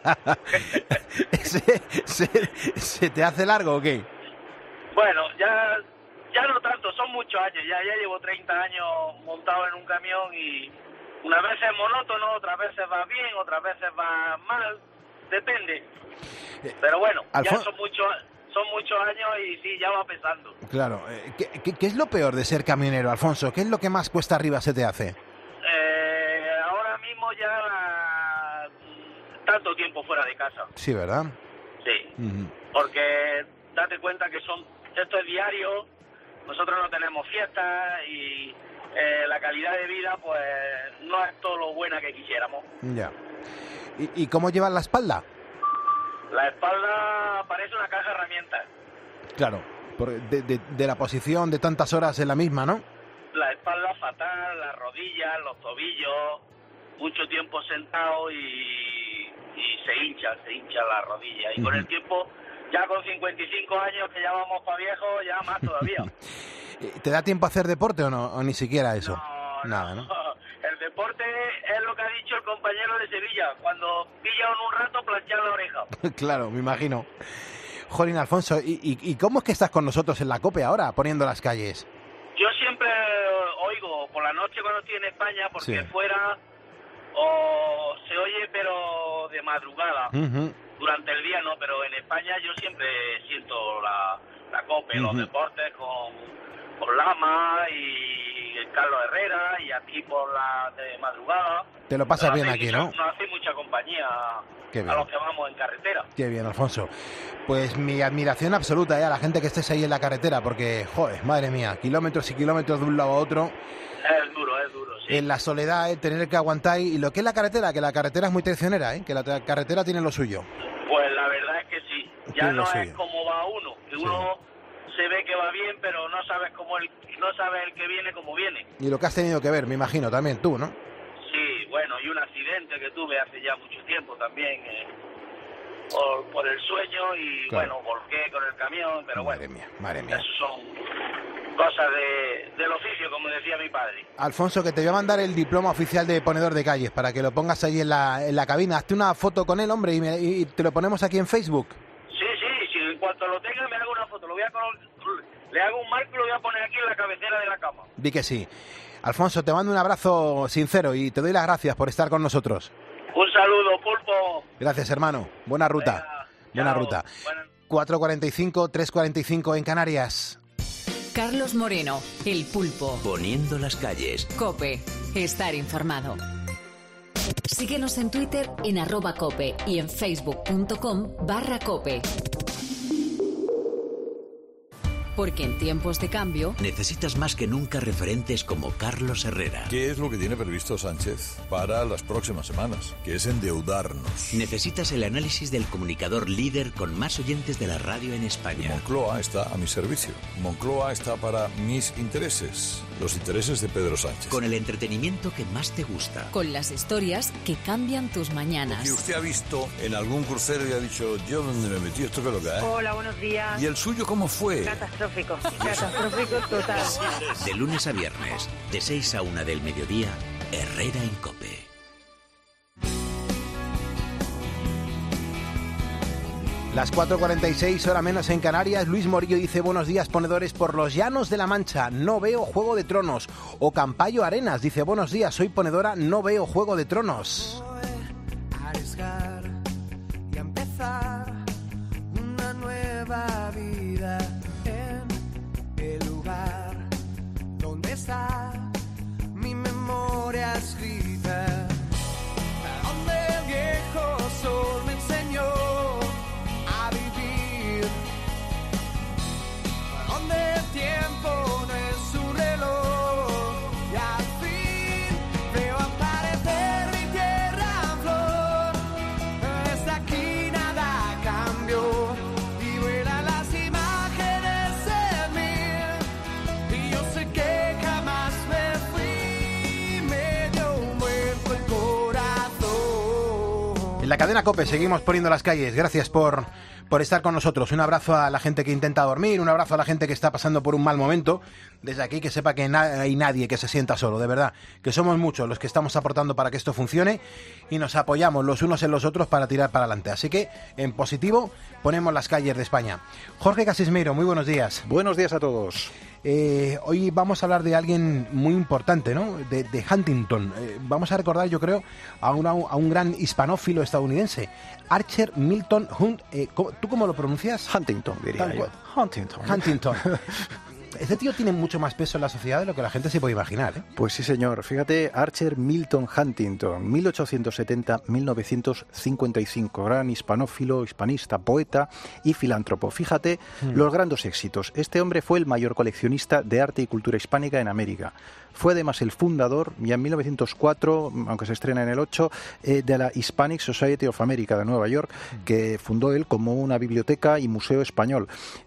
vez. ¿Se te hace largo o qué? Bueno, ya no tanto, son muchos años, ya llevo 30 años montado en un camión y unas veces es monótono, otras veces va bien, otras veces va mal, depende. Pero bueno, ya son muchos años y sí, ya va pesando. Claro, ¿qué es lo peor de ser camionero, Alfonso? ¿Qué es lo que más cuesta arriba se te hace? Ahora mismo ya tanto tiempo fuera de casa. Sí, ¿verdad? Sí, porque date cuenta que esto es diario, nosotros no tenemos fiestas y la calidad de vida pues no es todo lo buena que quisiéramos. Ya. ¿Y cómo llevas la espalda? La espalda parece una caja de herramientas. Claro, de la posición de tantas horas en la misma, ¿no? La espalda fatal, las rodillas, los tobillos, mucho tiempo sentado y se hincha la rodilla. Y con el tiempo, ya con 55 años que ya vamos para viejo, ya más todavía. ¿Te da tiempo a hacer deporte o no? ¿O ni siquiera eso? Nada, ¿no? El deporte es lo que ha dicho el compañero de Sevilla. Cuando pilla un rato, planchar la oreja. Claro, me imagino. Jolín, Alfonso, ¿y cómo es que estás con nosotros en la COPE ahora, poniendo las calles? Yo siempre oigo por la noche cuando estoy en España, porque fuera o se oye, pero de madrugada. Durante el día no, pero en España yo siempre siento la COPE, los deportes con Lama y Carlos Herrera y aquí por la de madrugada. Te lo pasas bien aquí, ¿no? Nos hace mucha compañía a los que vamos en carretera. Qué bien, Alfonso. Pues mi admiración absoluta a la gente que estés ahí en la carretera, porque, joder, madre mía, kilómetros y kilómetros de un lado a otro. Es duro, sí. En la soledad, tener que aguantar. Y lo que es la carretera, que la carretera es muy traicionera, que la carretera tiene lo suyo. Pues la verdad es que sí. Ya no es como va uno, que uno se ve que va bien, pero no sabes no sabes el que viene como viene. Y lo que has tenido que ver, me imagino, también tú, ¿no? Sí, bueno, y un accidente que tuve hace ya mucho tiempo también, por el sueño y bueno, volqué con el camión, pero madre mía. Eso son cosas del oficio, como decía mi padre. Alfonso, que te voy a mandar el diploma oficial de ponedor de calles para que lo pongas ahí en la cabina. Hazte una foto con él, hombre, y te lo ponemos aquí en Facebook. Sí, en cuanto lo tenga me hago una foto, le hago un marco y lo voy a poner aquí en la cabecera de la cama. Vi que sí. Alfonso, te mando un abrazo sincero y te doy las gracias por estar con nosotros. Un saludo, Pulpo. Gracias, hermano. Buena ruta. Buena ruta. 4:45, 3:45 en Canarias. Carlos Moreno, El Pulpo. Poniendo las calles. COPE. Estar informado. Síguenos en Twitter en @cope y en facebook.com/cope. Porque en tiempos de cambio necesitas más que nunca referentes como Carlos Herrera. ¿Qué es lo que tiene previsto Sánchez para las próximas semanas? Que es endeudarnos. Necesitas el análisis del comunicador líder con más oyentes de la radio en España. Moncloa está a mi servicio. Moncloa está para mis intereses, los intereses de Pedro Sánchez. Con el entretenimiento que más te gusta. Con las historias que cambian tus mañanas. Y usted ha visto en algún crucero y ha dicho, ¿yo dónde me metí? ¿Esto qué es lo que es? Hola, buenos días. ¿Y el suyo cómo fue? Catastrófico total. De lunes a viernes, de 6 a 1 del mediodía, Herrera en COPE. Las 4:46, hora menos en Canarias. Luis Morillo dice, buenos días, ponedores. Por los llanos de la Mancha, no veo Juego de Tronos. O Campayo Arenas dice, buenos días, soy ponedora, no veo Juego de Tronos. A arriesgar y a empezar una nueva vida en el lugar donde está mi memoria escrita, donde el viejo sol me enseñó a vivir, donde el tiempo no es un reloj y al fin veo aparecer mi tierra en flor. Desde aquí nada cambió y vuelan las imágenes en mí, y yo sé que jamás me fui, me dio un vuelco el corazón. En la cadena COPE seguimos poniendo las calles. Gracias por estar con nosotros. Un abrazo a la gente que intenta dormir, un abrazo a la gente que está pasando por un mal momento. Desde aquí que sepa que hay nadie que se sienta solo, de verdad. Que somos muchos los que estamos aportando para que esto funcione y nos apoyamos los unos en los otros para tirar para adelante. Así que, en positivo, ponemos las calles de España. Jorge Casismeiro, muy buenos días. Buenos días a todos. Hoy vamos a hablar de alguien muy importante, ¿no? De Huntington. Vamos a recordar, yo creo, a un gran hispanófilo estadounidense, Archer Milton Hunt. ¿Tú cómo lo pronuncias? Huntington, diría yo. Huntington. Este tío tiene mucho más peso en la sociedad de lo que la gente se puede imaginar, ¿eh? Pues sí, señor. Fíjate, Archer Milton Huntington, 1870-1955, gran hispanófilo, hispanista, poeta y filántropo. Fíjate los grandes éxitos. Este hombre fue el mayor coleccionista de arte y cultura hispánica en América. Fue además el fundador, ya en 1904, aunque se estrena en el 8, de la Hispanic Society of America de Nueva York, que fundó él como una biblioteca y museo español.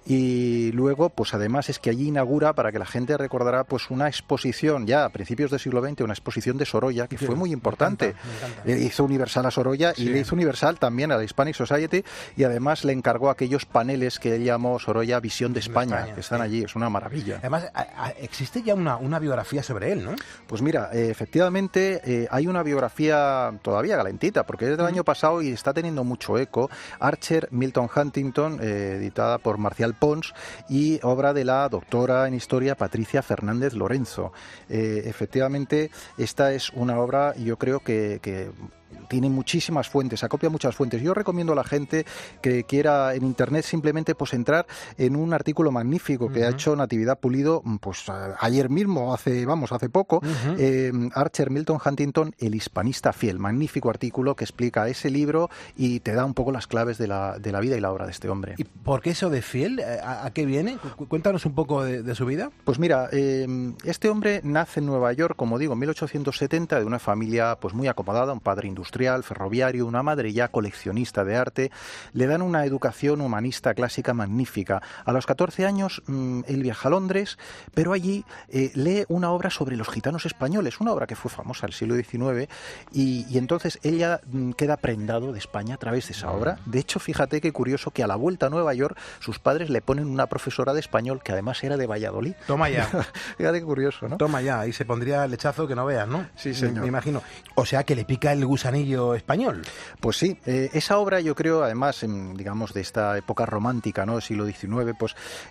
Y luego, pues además es que allí inaugura, para que la gente recordará, pues una exposición, ya a principios del siglo XX, una exposición de Sorolla, que fue muy importante. Me encanta. Hizo universal a Sorolla y le hizo universal también a la Hispanic Society, y además le encargó aquellos paneles que él llamó Sorolla Visión de España, que están allí, es una maravilla. Además, existe ya una biografía sobre él, ¿no? Pues mira, efectivamente hay una biografía todavía calentita, porque es del año pasado y está teniendo mucho eco. Archer Milton Huntington, editada por Marcial Pons, y obra de la doctora en historia Patricia Fernández Lorenzo. Efectivamente, esta es una obra, yo creo que tiene muchísimas fuentes, acopia muchas fuentes. Yo recomiendo a la gente que quiera en internet simplemente pues entrar en un artículo magnífico que ha hecho Natividad Pulido, pues ayer mismo, hace poco, Archer Milton Huntington, el hispanista fiel. Magnífico artículo que explica ese libro y te da un poco las claves de la vida y la obra de este hombre. ¿Y por qué eso de fiel? ¿A qué viene? Cuéntanos un poco de su vida. Pues mira, este hombre nace en Nueva York, como digo, en 1870, de una familia pues muy acomodada, un padre industrial, ferroviario, una madre ya coleccionista de arte. Le dan una educación humanista clásica magnífica. A los 14 años él viaja a Londres, pero allí lee una obra sobre los gitanos españoles, una obra que fue famosa en el siglo XIX, y entonces ella queda prendado de España a través de esa obra. De hecho, fíjate qué curioso que a la vuelta a Nueva York sus padres le ponen una profesora de español que además era de Valladolid. Toma ya. Fíjate qué curioso, ¿no? Toma ya, ahí se pondría el lechazo que no veas, ¿no? Sí, señor. Me imagino. O sea que le pica el gusanillo patrimoniillo español. Pues sí, esa obra yo creo, además, digamos, de esta época romántica, ¿no? Siglo XIX, pues,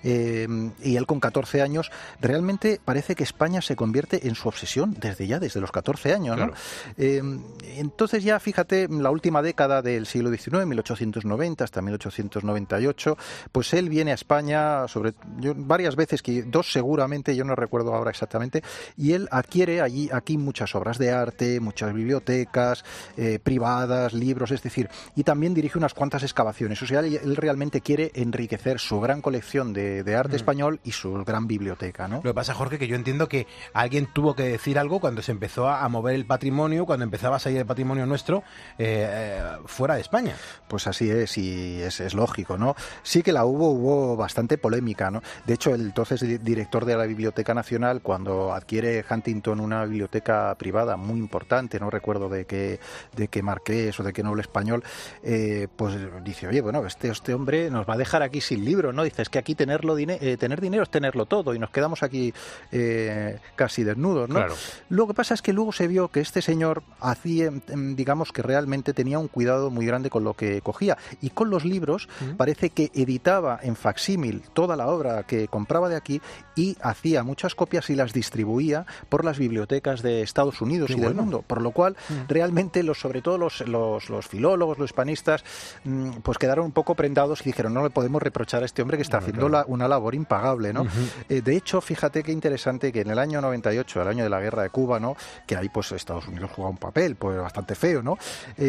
y él con 14 años, realmente parece que España se convierte en su obsesión desde los 14 años, ¿no? Claro. Entonces ya, fíjate, la última década del siglo XIX, 1890 hasta 1898, pues él viene a España varias veces, dos seguramente, yo no recuerdo ahora exactamente, y él adquiere aquí muchas obras de arte, muchas bibliotecas privadas, libros, es decir, y también dirige unas cuantas excavaciones. O sea, él realmente quiere enriquecer su gran colección de arte español y su gran biblioteca, ¿no? Lo que pasa, Jorge, que yo entiendo que alguien tuvo que decir algo cuando se empezó a mover el patrimonio, cuando empezaba a salir el patrimonio nuestro fuera de España. Pues así es, y es lógico, ¿no? Sí que hubo bastante polémica, ¿no? De hecho, el entonces director de la Biblioteca Nacional, cuando adquiere Huntington una biblioteca privada muy importante, no recuerdo de qué marqués o de qué noble español, pues dice, oye, bueno, este hombre nos va a dejar aquí sin libro, ¿no? Dice, es que aquí tener dinero es tenerlo todo, y nos quedamos aquí casi desnudos, ¿no? Claro. Lo que pasa es que luego se vio que este señor hacía, digamos, que realmente tenía un cuidado muy grande con lo que cogía, y con los libros parece que editaba en facsímil toda la obra que compraba de aquí y hacía muchas copias y las distribuía por las bibliotecas de Estados Unidos y del mundo, por lo cual realmente sobre todo los filólogos, los hispanistas, pues quedaron un poco prendados y dijeron, no le podemos reprochar a este hombre que está haciendo una labor impagable, ¿no? De hecho, fíjate qué interesante que en el año 98, el año de la guerra de Cuba, ¿no? Que ahí pues Estados Unidos jugaba un papel pues bastante feo, ¿no?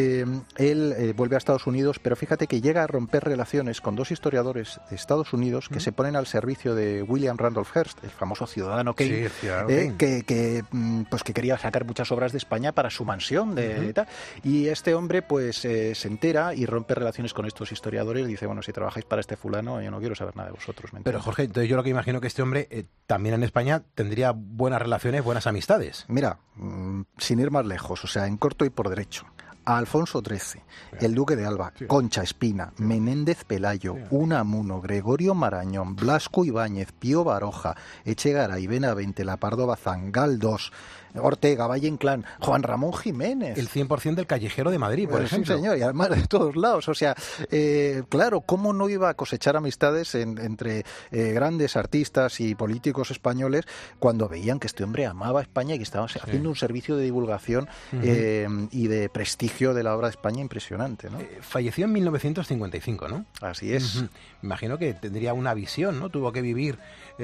Él vuelve a Estados Unidos, pero fíjate que llega a romper relaciones con dos historiadores de Estados Unidos que se ponen al servicio de William Randolph Hearst, el famoso ciudadano Kane, que quería sacar muchas obras de España para su mansión y este hombre pues se entera y rompe relaciones con estos historiadores y dice, bueno, si trabajáis para este fulano, yo no quiero saber nada de vosotros. Pero Jorge, entonces yo lo que imagino que este hombre también en España tendría buenas relaciones, buenas amistades. Mira, sin ir más lejos, o sea, en corto y por derecho, a Alfonso XIII, el Duque de Alba, Concha Espina, Menéndez Pelayo, Unamuno, Gregorio Marañón, Blasco Ibáñez, Pío Baroja, Echegaray, Benavente, Lapardo Bazán, Galdós, Ortega, Valle Inclán, Juan Ramón Jiménez. El 100% del Callejero de Madrid, por ejemplo. Sí, señor, y además de todos lados. O sea, claro, ¿cómo no iba a cosechar amistades entre grandes artistas y políticos españoles cuando veían que este hombre amaba a España y que estaba haciendo un servicio de divulgación y de prestigio de la obra de España impresionante, ¿no? Falleció en 1955, ¿no? Así es. Imagino que tendría una visión, ¿no? Tuvo que vivir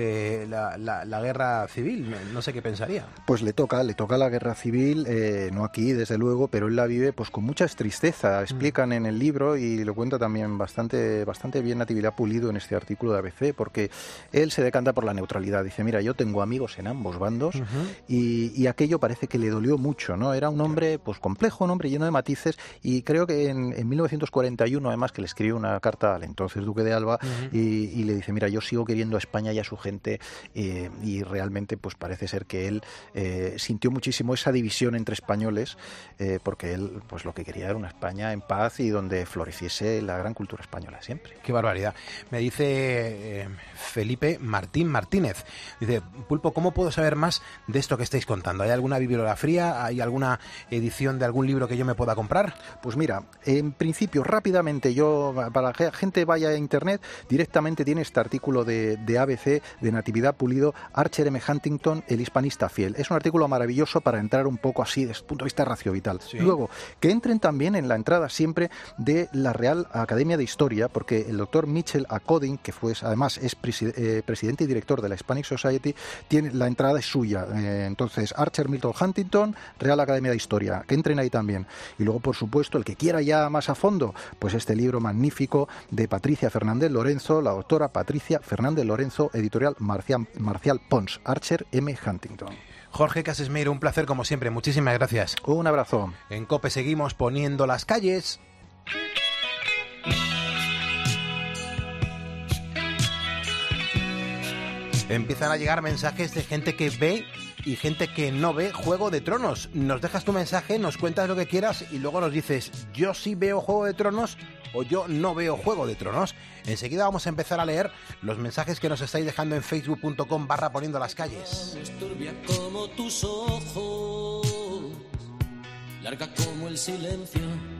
la guerra civil, no sé qué pensaría. Pues le toca la guerra civil, no aquí desde luego, pero él la vive pues con mucha tristeza. Explican en el libro y lo cuenta también bastante bien Natividad Pulido en este artículo de ABC, porque él se decanta por la neutralidad. Dice, mira, yo tengo amigos en ambos bandos y aquello parece que le dolió mucho, ¿no? Era un hombre pues complejo, un hombre lleno de matices, y creo que en 1941 además que le escribió una carta al entonces Duque de Alba y le dice, mira, yo sigo queriendo a España y a su gente, y realmente pues parece ser que él sintió muchísimo esa división entre españoles, porque él pues lo que quería era una España en paz y donde floreciese la gran cultura española siempre. Qué barbaridad. Me dice Felipe Martínez, dice, Pulpo, ¿cómo puedo saber más de esto que estáis contando? ¿Hay alguna bibliografía? ¿Hay alguna edición de algún libro que yo me pueda comprar? Pues mira, en principio, rápidamente, para que la gente vaya a internet, directamente tiene este artículo de ABC, de Natividad Pulido, Archer M. Huntington, el hispanista fiel. Es un artículo maravilloso para entrar un poco así desde el punto de vista raciovital. Sí. Luego, que entren también en la entrada siempre de la Real Academia de Historia, porque el doctor Mitchell A. Coding, que además es presidente y director de la Hispanic Society, la entrada es suya. Entonces, Archer Milton Huntington, Real Academia de Historia, que entren ahí también. Y luego, por supuesto, el que quiera ya más a fondo, pues este libro magnífico de Patricia Fernández Lorenzo, la doctora Patricia Fernández Lorenzo, editorial Marcial Pons, Archer M. Huntington. Jorge Casesmeiro, un placer como siempre. Muchísimas gracias. Un abrazo. En COPE seguimos poniendo las calles. Empiezan a llegar mensajes de gente que ve y gente que no ve Juego de Tronos. Nos dejas tu mensaje, nos cuentas lo que quieras y luego nos dices, yo sí veo Juego de Tronos o yo no veo Juego de Tronos. Enseguida vamos a empezar a leer los mensajes que nos estáis dejando en facebook.com/poniendo las calles. Como tus ojos, larga como el silencio,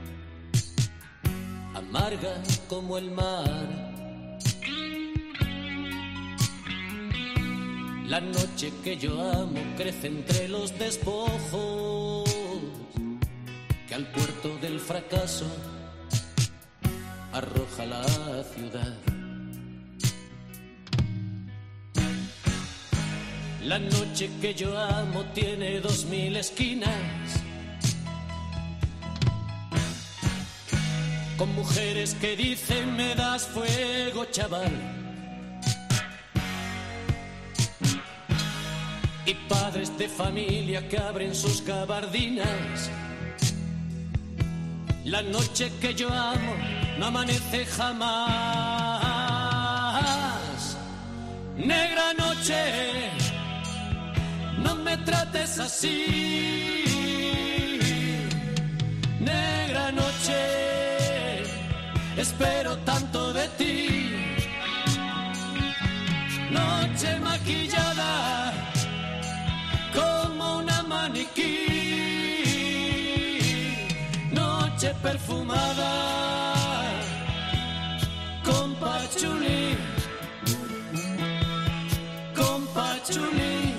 amarga como el mar. La noche que yo amo crece entre los despojos que al puerto del fracaso arroja la ciudad. La noche que yo amo tiene 2000 esquinas, con mujeres que dicen me das fuego, chaval. Y padres de familia que abren sus gabardinas. La noche que yo amo no amanece jamás. Negra noche, no me trates así. Negra noche, espero tanto de ti. Noche maquillada como una maniquí, noche perfumada con pachulí, con pachulí.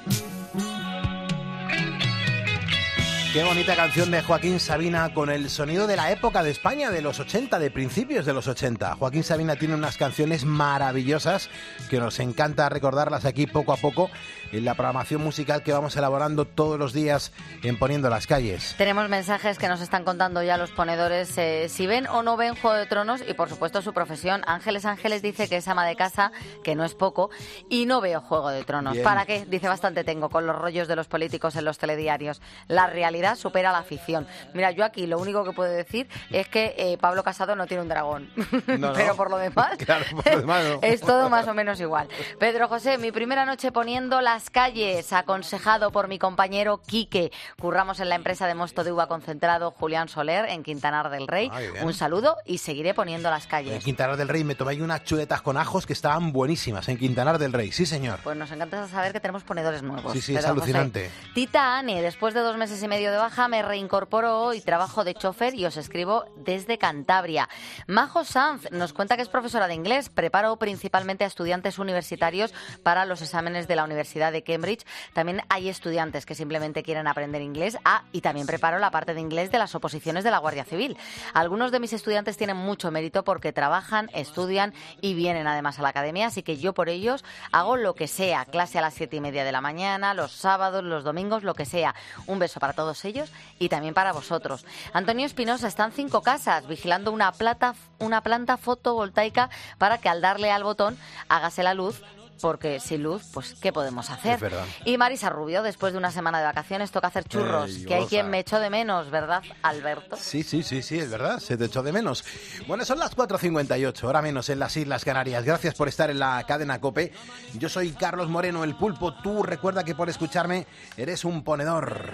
Qué bonita canción de Joaquín Sabina con el sonido de la época de España, de los 80, de principios de los 80. Joaquín Sabina tiene unas canciones maravillosas que nos encanta recordarlas aquí poco a poco en la programación musical que vamos elaborando todos los días en Poniendo las Calles. Tenemos mensajes que nos están contando ya los ponedores si ven o no ven Juego de Tronos y por supuesto su profesión. Ángeles dice que es ama de casa, que no es poco, y no veo Juego de Tronos. Bien. ¿Para qué? Dice bastante tengo con los rollos de los políticos en los telediarios. La realidad supera la ficción. Mira, yo aquí lo único que puedo decir es que Pablo Casado no tiene un dragón. No, Pero por lo demás, claro, por lo demás no. es todo más o menos igual. Pedro José, mi primera noche poniendo las calles, aconsejado por mi compañero Quique. Curramos en la empresa de mosto de uva concentrado Julián Soler en Quintanar del Rey. Un saludo y seguiré poniendo las calles. En Quintanar del Rey me tomé ahí unas chuletas con ajos que estaban buenísimas. En Quintanar del Rey, sí señor. Pues nos encanta saber que tenemos ponedores nuevos. Sí, es Pedro alucinante. José. Tita Ane, después de 2 meses y medio de baja, me reincorporo hoy, trabajo de chofer y os escribo desde Cantabria. Majo Sanz nos cuenta que es profesora de inglés, preparo principalmente a estudiantes universitarios para los exámenes de la Universidad de Cambridge. También hay estudiantes que simplemente quieren aprender inglés. Y también preparo la parte de inglés de las oposiciones de la Guardia Civil. Algunos de mis estudiantes tienen mucho mérito porque trabajan, estudian y vienen además a la academia, así que yo por ellos hago lo que sea, clase a las 7:30 de la mañana, los sábados, los domingos, lo que sea. Un beso para todos ellos y también para vosotros. Antonio Espinosa está en 5 casas vigilando una planta fotovoltaica para que al darle al botón hágase la luz, porque sin luz, pues, ¿qué podemos hacer? Es verdad. Y Marisa Rubio, después de una semana de vacaciones, toca hacer churros, que hay quien me echó de menos, ¿verdad, Alberto? Sí, es verdad, se te echó de menos. Bueno, son las 4:58, hora menos en las Islas Canarias. Gracias por estar en la cadena COPE. Yo soy Carlos Moreno, el Pulpo. Tú recuerda que por escucharme eres un ponedor.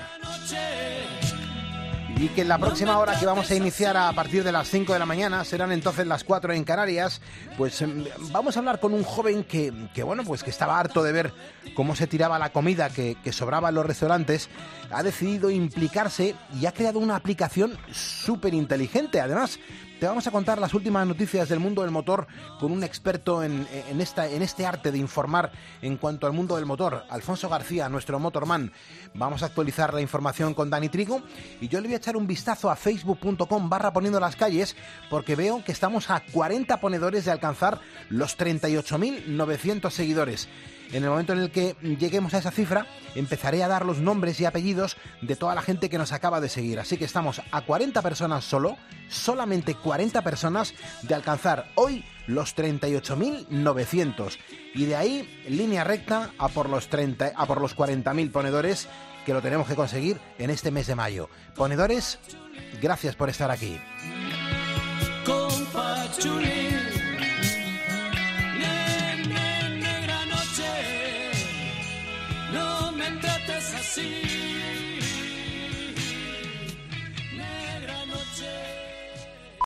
Y que en la próxima hora que vamos a iniciar a partir de las 5 de la mañana, serán entonces las 4 en Canarias, pues vamos a hablar con un joven que bueno, pues que estaba harto de ver cómo se tiraba la comida que sobraba en los restaurantes. Ha decidido implicarse y ha creado una aplicación súper inteligente. Además, te vamos a contar las últimas noticias del mundo del motor con un experto en este arte de informar en cuanto al mundo del motor, Alfonso García, nuestro motorman. Vamos a actualizar la información con Dani Trigo y yo le voy a echar un vistazo a facebook.com/poniendo las calles porque veo que estamos a 40 ponedores de alcanzar los 38.900 seguidores. En el momento en el que lleguemos a esa cifra, empezaré a dar los nombres y apellidos de toda la gente que nos acaba de seguir. Así que estamos a 40 personas solamente 40 personas de alcanzar hoy los 38.900. Y de ahí, línea recta, a por los 40.000 ponedores que lo tenemos que conseguir en este mes de mayo. Ponedores, gracias por estar aquí. Negra noche, no me trates así.